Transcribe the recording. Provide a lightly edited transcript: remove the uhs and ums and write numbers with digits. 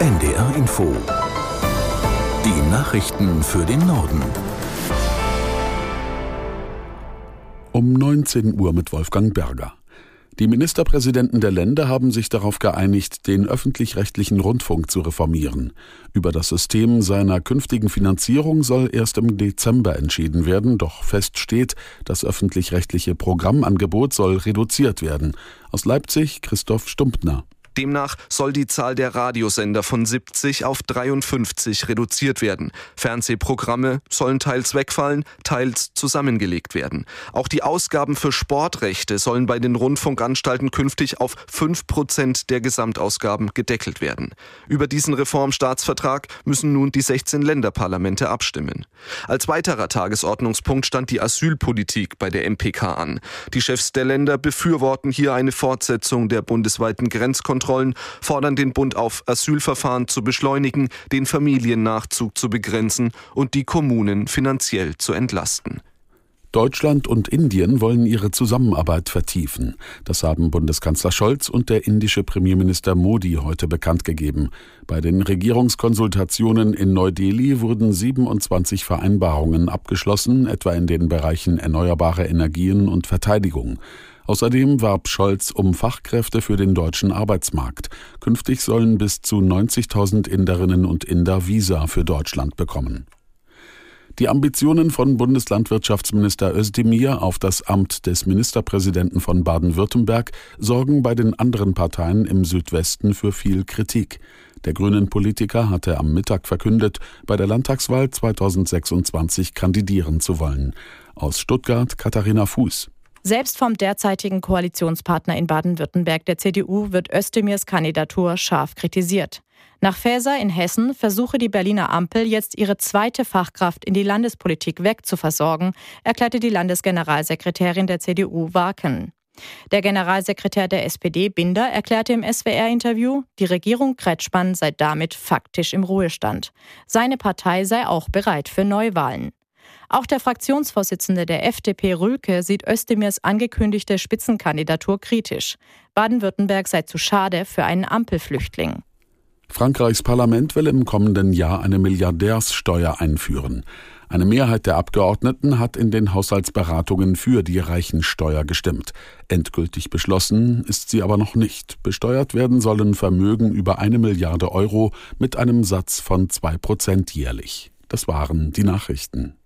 NDR Info. Die Nachrichten für den Norden. Um 19 Uhr mit Wolfgang Berger. Die Ministerpräsidenten der Länder haben sich darauf geeinigt, den öffentlich-rechtlichen Rundfunk zu reformieren. Über das System seiner künftigen Finanzierung soll erst im Dezember entschieden werden, doch fest steht, das öffentlich-rechtliche Programmangebot soll reduziert werden. Aus Leipzig Christoph Stumptner. Demnach soll die Zahl der Radiosender von 70 auf 53 reduziert werden. Fernsehprogramme sollen teils wegfallen, teils zusammengelegt werden. Auch die Ausgaben für Sportrechte sollen bei den Rundfunkanstalten künftig auf 5% der Gesamtausgaben gedeckelt werden. Über diesen Reformstaatsvertrag müssen nun die 16 Länderparlamente abstimmen. Als weiterer Tagesordnungspunkt stand die Asylpolitik bei der MPK an. Die Chefs der Länder befürworten hier eine Fortsetzung der bundesweiten Grenzkontrollen, fordern den Bund auf, Asylverfahren zu beschleunigen, den Familiennachzug zu begrenzen und die Kommunen finanziell zu entlasten. Deutschland und Indien wollen ihre Zusammenarbeit vertiefen. Das haben Bundeskanzler Scholz und der indische Premierminister Modi heute bekannt gegeben. Bei den Regierungskonsultationen in Neu-Delhi wurden 27 Vereinbarungen abgeschlossen, etwa in den Bereichen erneuerbare Energien und Verteidigung. Außerdem warb Scholz um Fachkräfte für den deutschen Arbeitsmarkt. Künftig sollen bis zu 90.000 Inderinnen und Inder Visa für Deutschland bekommen. Die Ambitionen von Bundeslandwirtschaftsminister Özdemir auf das Amt des Ministerpräsidenten von Baden-Württemberg sorgen bei den anderen Parteien im Südwesten für viel Kritik. Der Grünen-Politiker hatte am Mittag verkündet, bei der Landtagswahl 2026 kandidieren zu wollen. Aus Stuttgart Katharina Fuß. Selbst vom derzeitigen Koalitionspartner in Baden-Württemberg, der CDU, wird Özdemirs Kandidatur scharf kritisiert. Nach Faeser in Hessen versuche die Berliner Ampel jetzt ihre zweite Fachkraft in die Landespolitik wegzuversorgen, erklärte die Landesgeneralsekretärin der CDU Warken. Der Generalsekretär der SPD Binder erklärte im SWR-Interview, die Regierung Kretschmann sei damit faktisch im Ruhestand. Seine Partei sei auch bereit für Neuwahlen. Auch der Fraktionsvorsitzende der FDP Rülke sieht Özdemirs angekündigte Spitzenkandidatur kritisch. Baden-Württemberg sei zu schade für einen Ampelflüchtling. Frankreichs Parlament will im kommenden Jahr eine Milliardärssteuer einführen. Eine Mehrheit der Abgeordneten hat in den Haushaltsberatungen für die Reichensteuer gestimmt. Endgültig beschlossen ist sie aber noch nicht. Besteuert werden sollen Vermögen über 1 Milliarde Euro mit einem Satz von 2% jährlich. Das waren die Nachrichten.